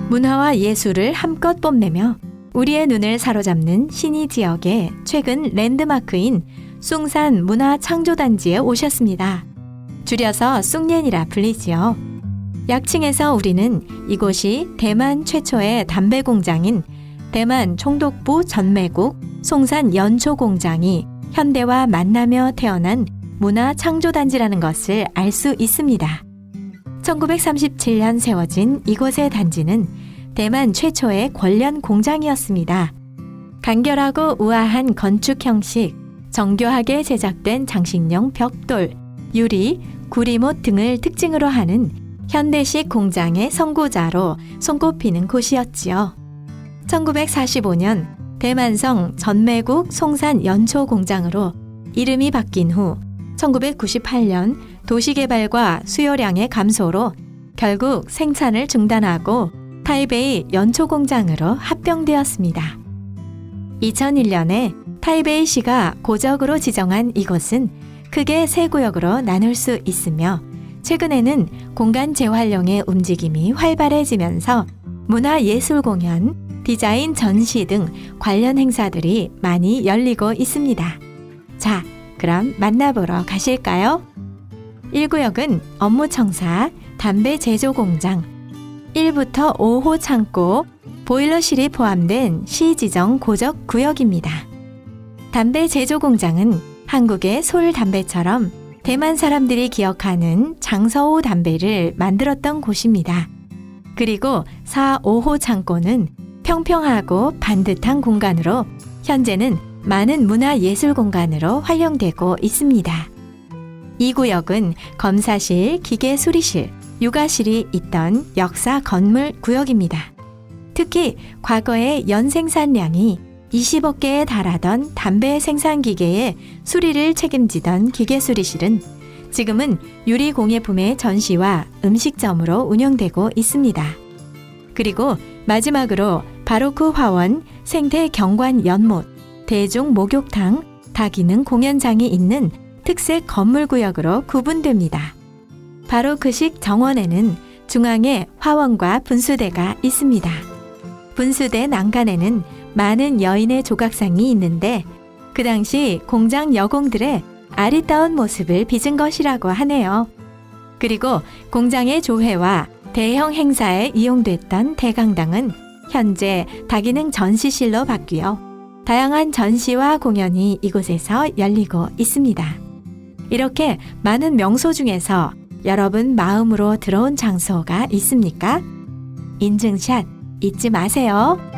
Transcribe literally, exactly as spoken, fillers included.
문화와 예술을 한껏 뽐내며 우리의 눈을 사로잡는 신의 지역의 최근 랜드마크인 숭산 문화창조단지에 오셨습니다. 줄여서 숭녜이라 불리지요. 약칭에서 우리는 이곳이 대만 최초의 담배 공장인 대만 총독부 전매국 송산 연초공장이 현대와 만나며 태어난 문화창조단지라는 것을 알 수 있습니다. 천구백삼십칠 년 세워진 이곳의 단지는 대만 최초의 권련 공장이었습니다. 간결하고 우아한 건축 형식, 정교하게 제작된 장식용 벽돌, 유리, 구리못 등을 특징으로 하는 현대식 공장의 선구자로 손꼽히는 곳이었지요. 천구백사십오 년 대만성 전매국 송산 연초공장으로 이름이 바뀐 후 천구백구십팔 년 도시개발과 수요량의 감소로 결국 생산을 중단하고 타이베이 연초공장으로 합병되었습니다. 이천일 년에 타이베이시가 고적으로 지정한 이곳은 크게 세 구역으로 나눌 수 있으며 최근에는 공간 재활용의 움직임이 활발해지면서 문화예술 공연, 디자인 전시 등 관련 행사들이 많이 열리고 있습니다. 자, 그럼 만나보러 가실까요? 일 구역은 업무청사, 담배 제조 공장, 일부터 오 호 창고, 보일러실이 포함된 시지정 고적 구역입니다. 담배 제조 공장은 한국의 솔 담배처럼 대만 사람들이 기억하는 장서오 담배를 만들었던 곳입니다. 그리고 사, 오 호 창고는 평평하고 반듯한 공간으로 현재는 많은 문화예술 공간으로 활용되고 있습니다. 이 구역은 검사실, 기계수리실, 육아실이 있던 역사 건물 구역입니다. 특히 과거의 연생산량이 이십억 개에 달하던 담배 생산 기계의 수리를 책임지던 기계수리실은 지금은 유리공예품의 전시와 음식점으로 운영되고 있습니다. 그리고 마지막으로 바로크 화원, 생태 경관 연못, 대중 목욕탕, 다기능 공연장이 있는 특색 건물구역으로 구분됩니다. 바로크식 정원에는 중앙에 화원과 분수대가 있습니다. 분수대 난간에는 많은 여인의 조각상이 있는데 그 당시 공장 여공들의 아리따운 모습을 빚은 것이라고 하네요. 그리고 공장의 조회와 대형 행사에 이용됐던 대강당은 현재 다기능 전시실로 바뀌어 다양한 전시와 공연이 이곳에서 열리고 있습니다. 이렇게 많은 명소 중에서 여러분 마음으로 들어온 장소가 있습니까? 인증샷 잊지 마세요.